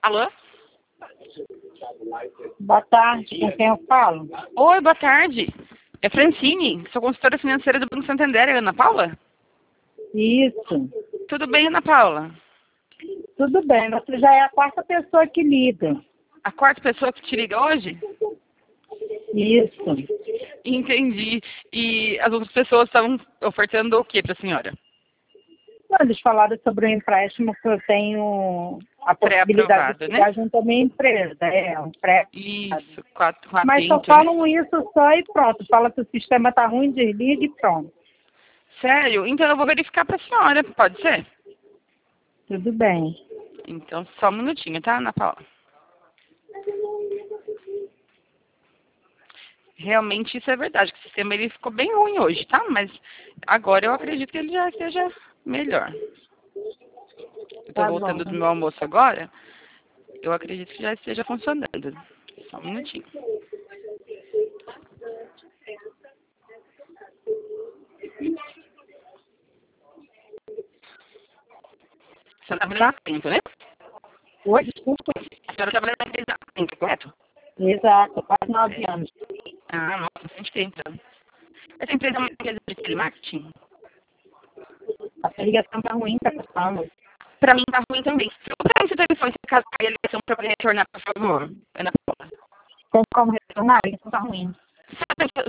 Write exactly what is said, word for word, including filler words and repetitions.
Alô? Boa tarde, com quem eu falo? Oi, boa tarde. É Francine, sou consultora financeira do Banco Santander, é Ana Paula? Isso. Tudo bem, Ana Paula? Tudo bem, você já é a quarta pessoa que liga. A quarta pessoa que te liga hoje? Isso. Entendi. E as outras pessoas estavam ofertando o que para a senhora? Eles falaram sobre o empréstimo que eu tenho a possibilidade de Pré-aprovado, pegar né? junto à minha empresa. É, um pré. Isso, quatro, quatro, Mas só dentro, né? falam isso só e pronto. Fala que o sistema tá ruim, desliga e pronto. Sério? Então eu vou verificar para a senhora, pode ser? Tudo bem. Então, só um minutinho, tá, Ana Paula? Realmente isso é verdade, que o sistema ele ficou bem ruim hoje, tá? Mas agora eu acredito que ele já esteja melhor. Eu tô Tá voltando bom. do meu almoço agora, eu acredito que já esteja funcionando. Só um minutinho. A senhora trabalha na Atento, né? Oi, desculpa. A senhora trabalha na empresa Atento, correto? Exato, quase nove anos. Ah, nossa, bastante tempo. Essa empresa é uma empresa de telemarketing? A ligação tá ruim, tá passando. Pra mim tá ruim também. Pra mim, seu telefone, se caso cair a ligação pra poder retornar, por favor, Ana Paula. Tem como retornar? A ligação tá ruim. Sabe